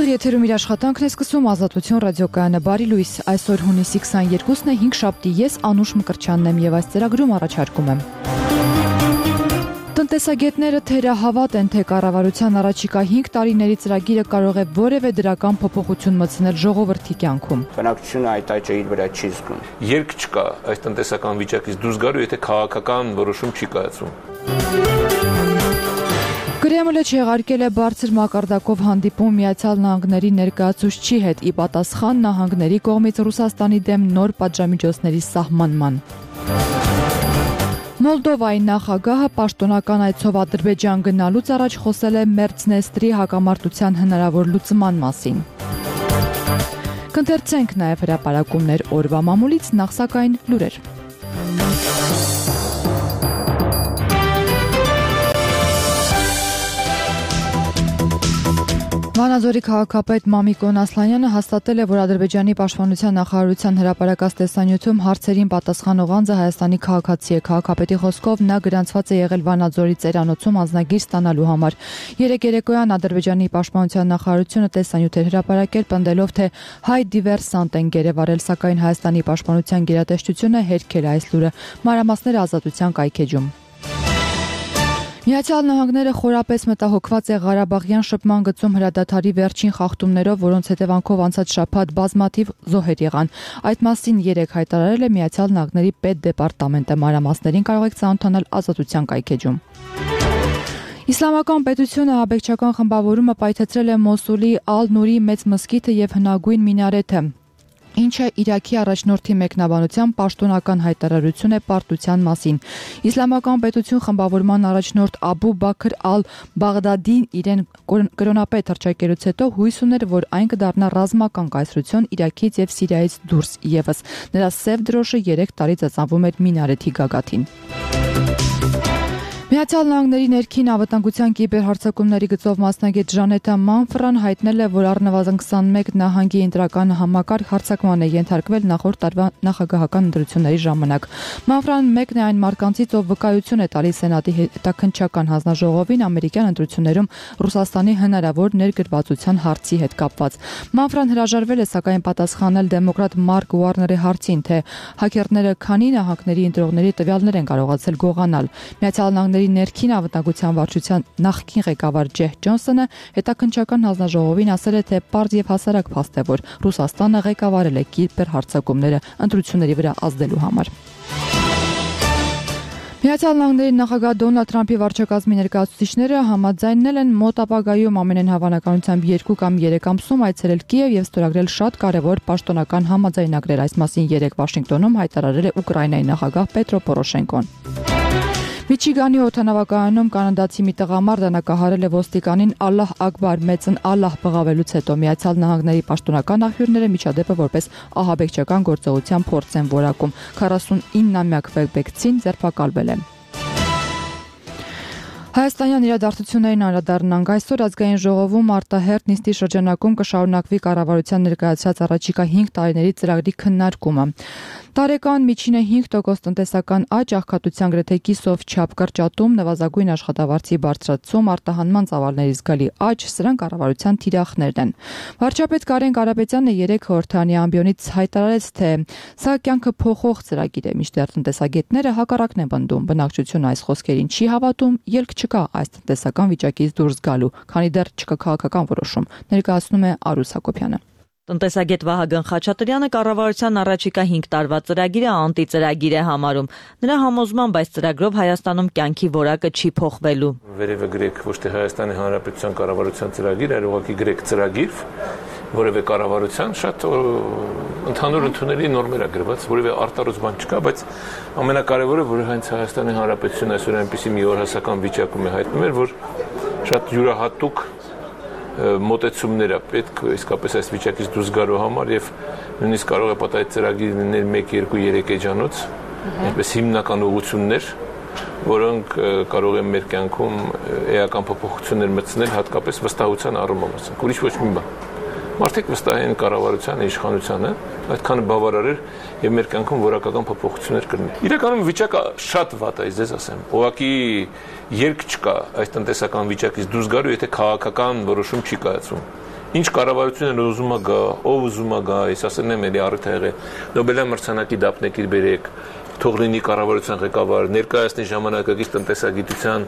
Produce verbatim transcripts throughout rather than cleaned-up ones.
Եթերում իր աշխատանքն է սկսում Ազատություն ռադիոկայանը։ Բարի լույս, այսօր հունիսի քսաներկուսն է, հինգշաբթի, ես Անուշ Մկրտչյանն եմ եւ այս ծրագրում առաջարկում եմ։ Տնտեսագետները թերահավատ են, թե կառավարության առաջիկա հինգ տարիների ծրագիրը կարող է որևէ դրական փոփոխություն մտցնել ժողովրդի կյանքում։ Բնակչությունը այդ աճը իր վրա չի զգում։ Երկ չկա այս տնտեսական վիճակից դուրս գալու, եթե քաղաքական որոշում չի կայացում։ Կրեմլը չեղարկել է բարձր մակարդակով հանդիպում Միացյալ Նահանգների ներկայացուցչի հետ՝ ի պատասխան նահանգների կողմից Ռուսաստանի դեմ նոր պատժամիջոցների սահմանման։ Մոլդովայի նախագահը պաշտոնական այցով Ադրբեջան գնալուց առաջ խոսել է Մերձնեստրի հակամարտության հնարավոր լուծման մասին։ Կընթերցենք նաև հրապարակումներ օրվա մամուլից, նախ սակայն լուրեր։ Վանաձորի քաղաքապետ Մամիկոն Ասլանյանը հաստատել է, որ Ադրբեջանի պաշտպանության նախարարության հրապարակած տեսանյութում հարցերին պատասխանող անձը Հայաստանի քաղաքացի է։ Քաղաքապետի խոսքով նա գրանցված է եղել Վանաձորի ծերանոցում անձնագիր ստանալու համար։ Երեկ երեկոյան Ադրբեջանի պաշտպանության նախարարությունը տեսանյութ էր հրապարակել, պնդելով, թե հայ դիվերսանտ են գերեվարել, սակայն Հայաստանի պաշտպանության գերատեսչությունը հերքել է այս լուրը։ Մանրամասները Ազատության կայքեջում։ Միացյալ Նահանգները խորապես մտահոգված է Ղարաբաղյան շփման գծում հրադադարի վերջին խախտումներով, որոնց հետևանքով անցած շաբաթ բազմաթիվ զոհեր եղան։ Այդ մասին երեկ հայտարարել է Միացյալ Նահանգների պետդեպարտամենտը։ Մանրամասներին կարող եք ծանոթանալ Ազատության կայքեջում։ Իսլամական պետությունը ահաբեկչական խմբավորումը պայթեցրել է Մոսուլի Ալ-Նուրի մեծ մզկիթը եւ հնագույն մինարեթը, ինչը Իրաքի առաջնորդի մեկնաբանությամբ պաշտոնական հայտարարություն է պարտության մասին։ Իսլամական պետություն խմբավորման առաջնորդ Աբու Բաքր Ալ-Բաղդադին իրեն կրոնապետ հռչակելուց հետո հույս ուներ, որ այն կդառնա ռազմական կայսրություն Իրաքից եւ Սիրիայից դուրս եւս։ Նրա սև դրոշը երեք տարի ծածանվում էր մինարեթի գագաթին։ Միացյալ Նահանգների ներքին անվտանգության կիբերհարձակումների գծով մասնագետ Ժանետա Մանֆրան հայտնել է, որ առնվազն քսանմեկ նահանգի ընտրական համակարգ հարձակման է ենթարկվել նախորդ տարվա նախագահական ընտրությունների ժամանակ։ Մանֆրան մեկն է այն մարկանցից, ով վկայություն է տալիս Սենատի հետաքննչական հանձնաժողովին ամերիկյան ընտրություններում Ռուսաստանի հնարավոր ներգրավվածության հարցի հետ կապված։ Մանֆրան հրաժարվել է սակայն պատասխանել դեմոկրատ Մարկ Ուարների հարցին, թե հաքերները քանի նահանգների ընտրողների տվյալներ են կարողացել գողանալ։ Միացյալ Նահանգների ներքին անվտանգության վարչության նախկին ղեկավար Ջեհ Ջոնսոնը հետաքննչական հանձնաժողովին ասել է, թե պարզ եւ հասարակ փաստ է, որ Ռուսաստանը ղեկավարել է կիբերհարձակումները ընտրությունների վրա ազդելու համար։ Միացյալ Նահանգների նախագահ Դոնալդ Թրամփի վարչակազմի ներկայացուցիչները համաձայնել են մոտ ապագայում ամենայն հավանականությամբ երկու կամ երեք ամսում այցելել Կիև եւ ստորագրել շատ կարեւոր պաշտոնական համաձայնագրեր։ Այս մասին երեկ Վաշինգտոնում հայտարարել է Ուկրաինայի նախագահ Պետրո Պորոշենկոն։ Միչիգանի օդանավակայանում կանադացի մի տղամարդ դանակահարել է ոստիկանին Ալլահ Ակբար մեծն Ալլահ բղավելուց հետո։ Միացյալ Նահանգների պաշտոնական աղբյուրները միջադեպը որպես ահաբեկչական գործողության փորձ են որակում։ քառասունիննամյա քվեբեկցին ձերբակալվել է։ Հայաստանյան իրադարձություններին անդրադառնանք։ Այսօր ազգային ժողովում արտահերթ նիստի շրջանակում կշարունակվի կառավարության ներկայացրած առաջիկա հինգ տարիների ծրագրի քննարկումը։ Տարեկան միջինը հինգ տոկոս տնտեսական աճ, աղքատության գրեթե կիսով չափ կրճատում, նվազագույն աշխատավարձի բարձրացում, արտահանման ծավալների զգալի աճ, սրանք կառավարության թիրախներն են։ Վարչապետ Կարեն Կարապետյանը երեկ խորհրդարանի ամբիոնից հայտարարեց, թե սա կյանքը փոխող ծրագիր է, մինչդեռ տնտեսագետները հակառակն են պնդում։ Բնակչությունը այս խոսքերին չի հավատում, ելք չկա այս տնտեսական վիճակից դուրս գալու, քանի դեռ չկա քաղաքական որոշում, ներկայացնում է Արուս Հակոբյանը։ Տնտեսագետ Վահագն Խաչատրյանը կառավարության առաջիկա հինգ տարվա ծրագիրը անտիծրագիր է համարում։ Նրա համոզմամբ այս ծրագրով Հայաստանում կյանքի որակը չի փոխվելու։ Վերևը գրեք ոչ թե Հայաստանի Հանրապետության կառավարության ծրագիր, այլ ուղղակի գրեք ծրագիր, որևէ կառավարության շատ ընդհանուր ընդունելի նորմեր է գրված, որևէ արտարոց բան չկա, բայց ամենակարևորը, որ հենց Հայաստանի Հանրապետությունը այսօր այնպիսի մի օրհասական վիճակում է հայտնում էր, որ շատ յուրահատուկ մոտեցումներ է պետք իսկապես այս վիճակից դուրս գալու համար եւ նույնիսկ կարող է պատահել ծրագիր լինել մեկ, երկու, երեք էջանոց, այնպես հիմնական ուղղություններ, որոնք կարող են մեր կյանքում էական փոփոխություններ մտցնել, հատկապես վստահության առումով, ուրիշ ոչ մի բան։ Մարդիկ վստահ են կառավարությանը, իշխանությանը, այդքանը բավարար էր եւ մեր կյանքում որակական փոփոխություններ կլինի։ Իրականում վիճակը շատ վատ է, ես ասեմ։ Ուղղակի երկ չկա այս տնտեսական վիճակից դուրս գալու, եթե քաղաքական որոշում չի կայացում։ Ինչ կառավարությունն ուզում է գա, ով ուզում է գա, ես ասեմ եմ էլի առիթ եղե Նոբելյան մրցանակի դափնեկիր բերեք, թող լինի կառավարության ղեկավար, ներկայացնի ժամանակակից տնտեսագիտության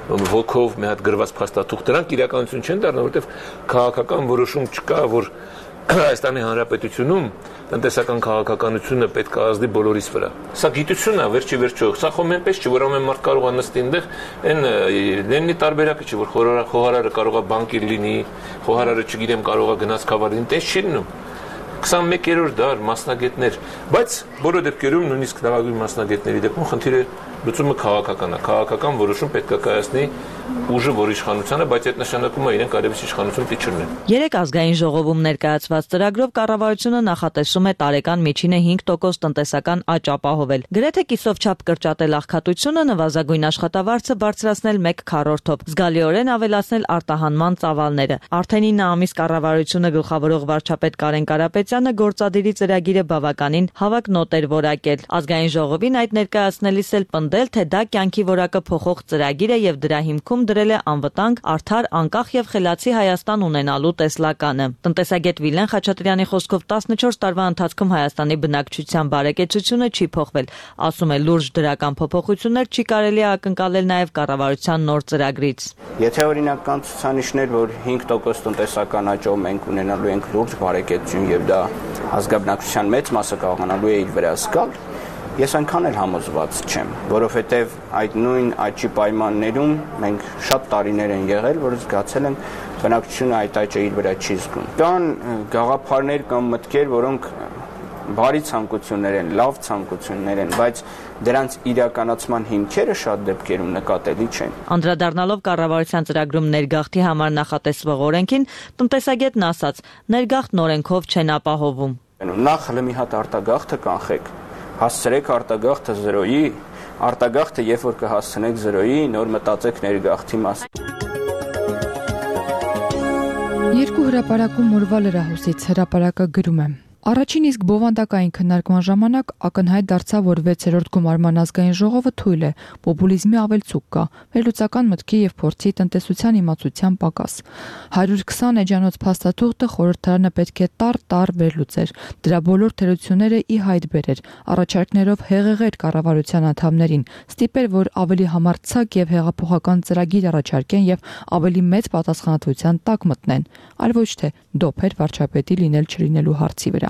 ոգով մի հատ գրված փաստաթուղթ, դրանք իրականություն չեն դառնա, որովհետև քաղաքական որոշում չկա, որ Հայաստանի Հանրապետությունում տնտեսական քաղաքականությունը պետք է ազդի բոլորիս վրա։ Սա գիտություն է, վերջի վերջո։ Սա խոմ այնպես չի, որ ամեն մարդ կարող է նստի այնտեղ, այն Լենինի տարբերակը չի, որ խոհարարը կարող է բանկիր լինի, խոհարարը չգիտեմ կարող է գնաց խավար լինի, տես չի լինում։ քսանմեկերորդ դար մասնագետներ, բայց բոլոր դեպքերում նույնիսկ լավագույն մասնագետների դեպքում խնդիրը լուծումը քաղաքական է, քաղաքական որոշում պետք է կայացնի ուժը, որ իշխանությանը, բայց այդ նշանակում է իրենք արևից իշխանություն պիտի չունեն։ Երեք ազգային ժողովում ներկայացված ծրագրով կառավարությունը նախատեսում է տարեկան միջինը հինգ տոկոս տնտեսական աճ ապահովել։ Գրեթե կիսով չափ կրճատել աղքատությունը, նվազագույն աշխատավարձը բարձրացնել մեկ քառորդով, զգալիորեն ավելացնել արտահանման ծավալները։ Արդեն ինը ամիս կառավարությունը գլխավորող վարչապետ Կարեն Կարապետյանը գործադիրի ծրագիրը բավականին հավակ նոտ էր որակել։ Ազգային ժողովին այդ ներկայացնելիս էլ պնդել, թե դա կյանքի որակը փոխող ծրագիր է եւ դրա հիմքում դրել է անվտանգ, արդար, անկախ եւ խելացի Հայաստան ունենալու տեսլականը։ Տնտեսագետ Վիլեն Խաչատրյանի խոսքով տասնչորս տարվա ընթացքում Հայաստանի բնակչության բարեկեցությունը չի փոխվել։ Ասում է, լուրջ դրական փոփոխություններ չի կարելի ակնկալել նաեւ կառավարության նոր ծրագրից։ Եթե օրինակ կան ցուցանիշներ, որ հինգ տոկոս տնտեսական աճով մենք ունենալու ենք լուրջ բարեկեցություն եւ դա ազգաբնակչության մեծ մասը կարողանալու է իր վրա զգալ, ես այնքան էլ համոզված չեմ, որովհետև այդ նույն աճի պայմաններում մենք շատ տարիներ են եղել, որ զգացել ենք բնակչությունը այդ աճը իր վրա չի զգում։ Կան գաղափարներ կամ մտքեր, որոնք բարի ցանկություններ են, լավ ցանկություններ են, բայց դրանց իրականացման հիմքերը շատ դեպքերում նկատելի չեն։ Անդրադառնալով կառավարության ծրագրում ներգաղթի համար նախատեսվող օրենքին, տնտեսագետն ասաց, ներգաղթն օրենքով չեն ապահովում։ Նախ հələ մի հատ արտագաղթը կանխեք, հասցրեք արտագաղթը զրոյի, արտագաղթը երբ որ կհասցնեք զրոյի, նոր մտածեք ներգաղթի մասին։ Երկու հրապարակում օրվա լրահոսից հրապարակը գրում է. Առաջին իսկ բովանդակային քննարկման ժամանակ ակնհայտ դարձավ, որ վեցերորդ գումարման ազգային ժողովը թույլ է, պոպուլիզմի ավելցուկ կա, վերլուծական մտքի եւ փորձի տնտեսության իմացության պակաս։ հարյուր քսան էջանոց փաստաթուղթը խորհրդարանը պետք է տար-տար վերլուծեր, դրա բոլոր թերությունները ի հայտ բերեր, առաջարկներով հեղեղեր կառավարության անդամներին, ստիպեր, որ ավելի համարձակ եւ հեղափոխական ծրագիր առաջարկեն եւ ավելի մեծ պատասխանատվության տակ մտնեն, այլ ոչ թե դոփեր վարչապետի լինել չլինելու հարցի վրա։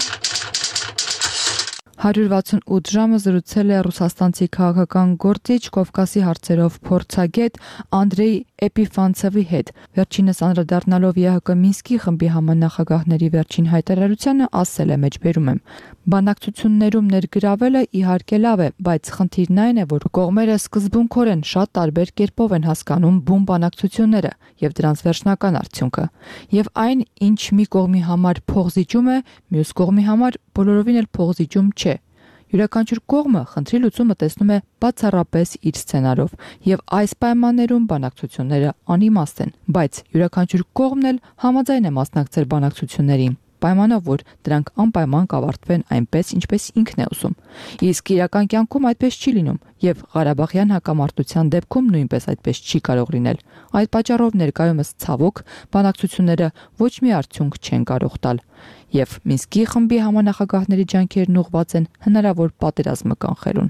հարյուր վաթսունութ ժամը զրուցել է ռուսաստանցի քաղաքական գործիչ, Կովկասի հարցերով փորձագետ Անդրեյ Էպիֆանցևի հետ։ Վերջինս անդրադառնալով ԵՀԿ Մինսկի խմբի համանախագահների վերջին հայտարարությանը ասել է մեջբերում եմ. բանակցություններում ներգրավելը իհարկե լավ է, բայց խնդիրն այն է, որ կողմերը սկզբունքորեն շատ տարբեր կերպով են հասկանում բուն բանակցությունները եւ դրանց վերջնական արդյունքը։ Եվ այն, ինչ մի կողմի համար փողզիջում է, մյուս կողմի համար բոլորովին էլ փողզիջում չէ։ Յուրաքանչյուր կողմը խնդրի լուծումը տեսնում է բացառապես իր սցենարով, եւ այս պայմաններում բանակցությունները անիմաստ են, բայց յուրաքանչյուր կողմն էլ համաձայն է մասնակցել բանակցություններին, պայմանով, որ դրանք անպայման կավարտվեն այնպես, ինչպես ինքն է ուզում։ Իսկ իրական կյանքում այդպես չի լինում, եւ Ղարաբաղյան հակամարտության դեպքում նույնպես այդպես չի կարող լինել։ Այդ պատճառով ներկայումս ցավոք բանակցությունները ոչ մի արդյունք չեն կարող տալ, եւ Մինսկի խմբի համանախագահների ջանքերն ուղղված են հնարավոր պատերազմը կանխելուն։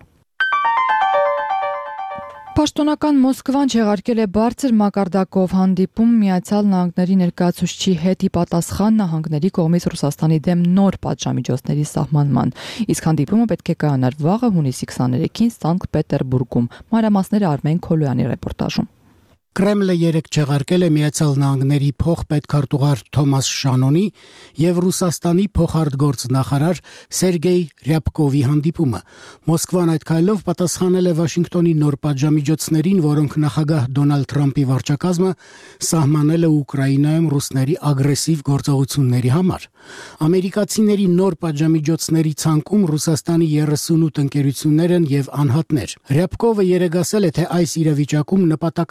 Պաշտոնական Մոսկվան չեղարկել է բարձր մակարդակով հանդիպում Միացյալ Նահանգների ներկայացուցչի հետ ի պատասխան նահանգների կողմից Ռուսաստանի դեմ նոր պատժամիջոցների սահմանման։ Իսկ հանդիպումը պետք է կայանար վաղը հունիսի քսաներեքին Սանկտ Պետերբուրգում։ Մանրամասները Արմեն Քոլոյանի ռեպորտաժում։ Կրեմլը երեկ չեղարկել է Միացյալ Նահանգների փոխպետքարտուղար Թոմաս Շանոնի եւ Ռուսաստանի փոխարտգործնախարար Սերգեյ Ռյաբկովի հանդիպումը։ Մոսկվան այդ քայլով պատասխանել է Վաշինգտոնի նոր պատժամիջոցներին, որոնք նախագահ Դոնալդ Թրամփի վարչակազմը սահմանել է Ուկրաինայում ռուսների ագրեսիվ գործողությունների համար։ Ամերիկացիների նոր պատժամիջոցների ցանկում Ռուսաստանի երեսունութ ընկերություններ են եւ անհատներ։ Ռյաբկովը երեկ ասել է, թե այս իրավիճակում նպատակահարմար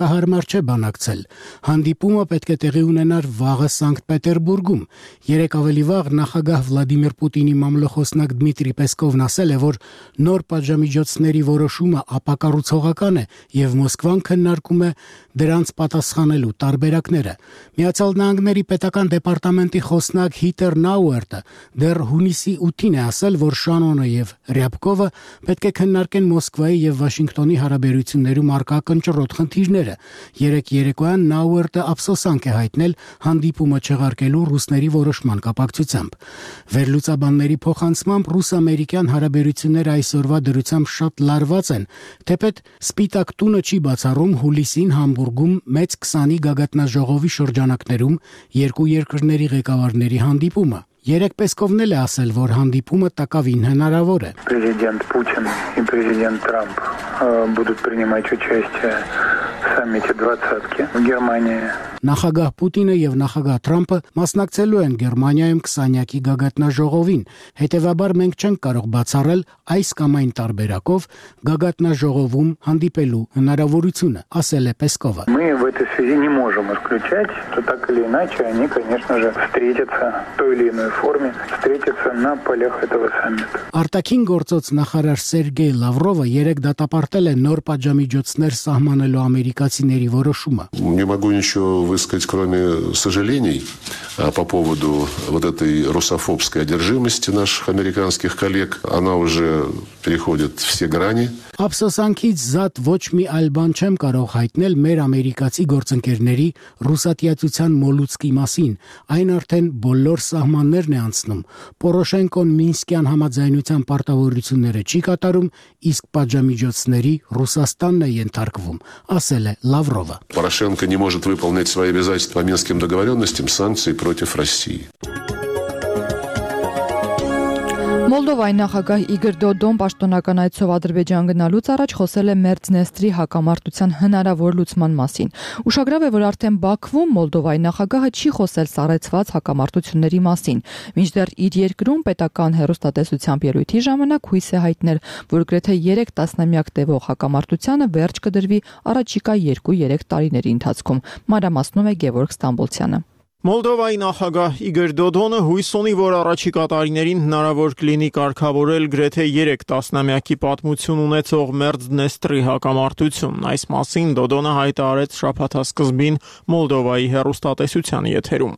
չէ բանակցել։ Հանդիպումը պետք է տեղի ունենար վաղը Սանկտ Պետերբուրգում։ Երեք ավելի վաղ նախագահ Վլադիմիր Պուտինի մամլոխոսնակ Դմիտրի Պեսկովն ասել է, որ նոր պատժամիջոցների որոշումը ապակառուցողական է եւ Մոսկվան քննարկում է դրանց պատասխանելու տարբերակները։ Միացյալ Նահանգների պետական դեպարտամենտի խոսնակ Հիտեր Նաուերտը դեռ հունիսի ութին է ասել, որ Շանոնը եւ Ռյաբկովը պետք է քննարկեն Մոսկվայի եւ Վաշինգտոնի հարաբերություններում առկա կնճռոտ խնդիրները։ Երեք երեկոյան Նաուերտը ափսոսանք է հայտնել հանդիպումը չեղարկելու ռուսների որոշման կապակցությամբ։ Վերլուծաբանների փոխանցմամբ ռուս-ամերիկյան հարաբերությունները այսօրվա դրությամբ շատ լարված են, թեպետ Սպիտակ տունը չի բացառում հուլիսին Համբուրգում մեծ քսանի գագաթնաժողովի շրջանակներում երկու երկրների ղեկավարների հանդիպումը։ Երեք Պեսկովն էլ է ասել, որ հանդիպումը տակավին հնարավոր է։ Президент Путин и президент Трамп будут принимать участие в саммите двадцатки в Германии. Նախագահ Պուտինը եւ նախագահ Թրամփը մասնակցելու են Գերմանիայում քսանյակի գագաթնաժողովին, հետեւաբար մենք չենք կարող բացառել այս կամ այն տարբերակով գագաթնաժողովում հանդիպելու հնարավորությունը, ասել է Պեսկովը։ Мы в этой связи не можем исключать, что так или иначе они, конечно же, встретятся в той или иной форме, встретятся на полях этого саммита. Արտաքին գործոց նախարար Սերգեյ Լավրովը երեք դատապարտել է նոր պատժամիջոցներ սահմանելու ամերիկացիների որոշումը։ Не могу ничего высказать, кроме сожалений по поводу вот этой русофобской одержимости наших американских коллег. Она уже переходит все грани. Ափսոսանքից զատ ոչ մի այլ բան չեմ կարող հայտնել մեր ամերիկացի գործընկերների ռուսատիացության մոլուցկի մասին։ Այն արդեն բոլոր սահմաններն է անցնում։ Պորոշենկոն Մինսկյան համաձայնության պարտավորությունները չի կատարում, իսկ պատժամիջոցների Ռուսաստանն է ենթարկվում, ասել է Լավրովը։ Порошенко не может выполнять свои обязательства по Минским договоренностям, санкции против России. Մոլդովայի նախագահ Իգոր Դոդոն պաշտոնական այցով Ադրբեջան գնալուց առաջ խոսել է Մերձնեստրի հակամարտության հնարավոր լուծման մասին։ Ուշագրավ է, որ արդեն Բաքվում Մոլդովայի նախագահը չի խոսել սառեցված հակամարտությունների մասին։ Մինչդեռ իր երկրում պետական հեռուստատեսությամբ ելույթի ժամանակ հույս է հայտնել, որ գրեթե երեք տասնամյակ տևող հակամարտությանը վերջ կդրվի առաջիկա երկու-երեք տարիների ընթացքում։ Մանրամասնում է Գևորգ Ստամբոլցյանը։ Մոլդովայի նախագահ Իգոր Դոդոնը հույս ունի, որ առաջիկա տարիներին հնարավոր կլինի կարգավորել գրեթե երեք տասնամյակի պատմություն ունեցող Մերձնեստրի հակամարտությունն։ Այս մասին Դոդոնը հայտարարեց շաբաթասկզբին Մոլդովայի հեռուստատեսության եթերում։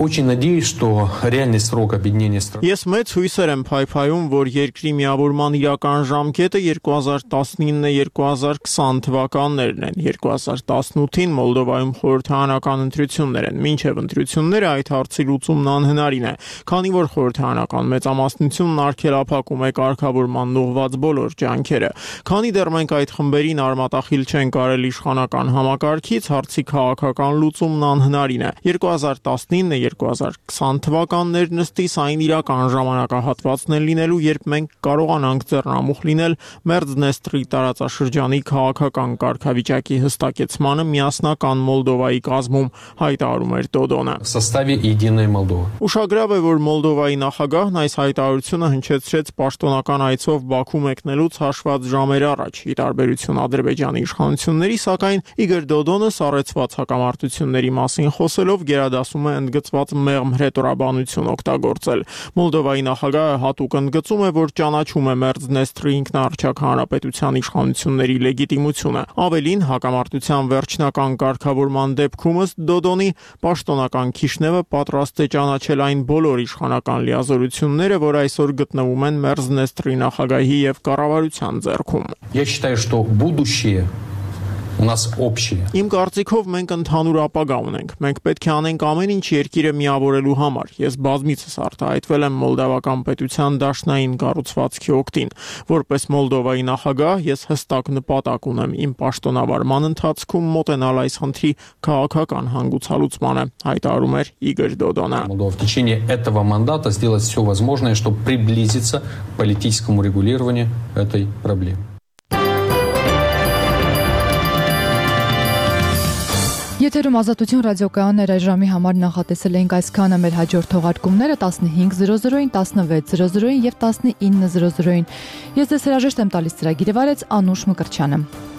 Ես մեծ հույսեր եմ փայփայում, որ երկրի միավորման իրական ժամկետը երկու հազար տասնինը երկու հազար քսան թվականներն են։ երկու հազար տասնութին Մոլդովայում խորհրդարանական ընտրություններ են, մինչև ընտրությունները այդ հարցի լուծումն անհնարին է, քանի որ խորհրդարանական մեծամասնությունն արգելափակում է կարգավորման ուղղված բոլոր ջանքերը։ Քանի դեռ մենք այդ խմբերին արմատախիլ չենք արել իշխանական համակարգից, հարցի քաղաքական լուծումն անհնարին է։ երկու հազար տասնինը երկու հազար քսան թվականներ նստիս այն իրական ժամանակահատվածն են լինելու, երբ մենք կարողանանք ձեռնամուխ լինել Մերձնեստրի տարածաշրջանի քաղաքական կարգավիճակի հստակեցմանը միասնական Մոլդովայի կազմում, հայտարարում էր Դոդոնը։ В составе единой Молдовы. Ուշագրավ է, որ Մոլդովայի նախագահն այս հայտարարությունը հնչեցրեց պաշտոնական այցով Բաքու մեկնելուց հաշված ժամեր առաջ։ Ի տարբերություն Ադրբեջանի իշխանությունների, սակայն Իգոր Դոդոնը սառեցված հակամարտությունների մասին խոսելով գերադասում է ընդգծված մեղմ հրետորաբանություն օգտագործել։ Մոլդովայի նախագահը հատուկ ընդգծում է, որ ճանաչում է Մերձնեստրի ինքնաառչակ հանրապետության իշխանությունների լեգիտիմությունը։ Ավելին, հակամարտության վերջնական կարգավորման դեպքում ըստ Դոդոնի պաշտոնական Քիշնևը պատրաստ է ճանաչել այն բոլոր իշխանական լիազորությունները, որ այսօր գտնվում են Մերձնեստրի նախագահի եւ կառավարության ձեռքում։ Я считаю, что будущее у нас общее. Իմ կարծիքով մենք ընդհանուր ապագա ունենք։ Մենք պետք է անենք ամեն ինչ երկիրը միավորելու համար։ Ես բազմիցս արտահայտվել եմ մոլդավական պետության դաշնային կառուցվածքի օգտին։ Որպես Մոլդովայի նախագահ, ես հստակ նպատակ ունեմ իմ պաշտոնավարման ընթացքում մոտենալ այս խնդրի քաղաքական հանգուցալուծմանը, հայտարարում էր Իգոր Դոդոնը։ В течение этого мандата сделать все возможное, чтобы приблизиться к политическому регулированию этой проблемы. Եթերում Ազատություն ռադիոկայաններ այժմի համար նախատեսել ենք այսքանը, մեր հաջորդ թողարկումները տասնհինգ զրո զրոին, տասնվեց զրո զրոին եւ տասնինը զրո զրոին։ Ես ձեզ հրաժեշտ եմ տալիս ծրագիրը վարեց Անուշ Մկրտչյանը։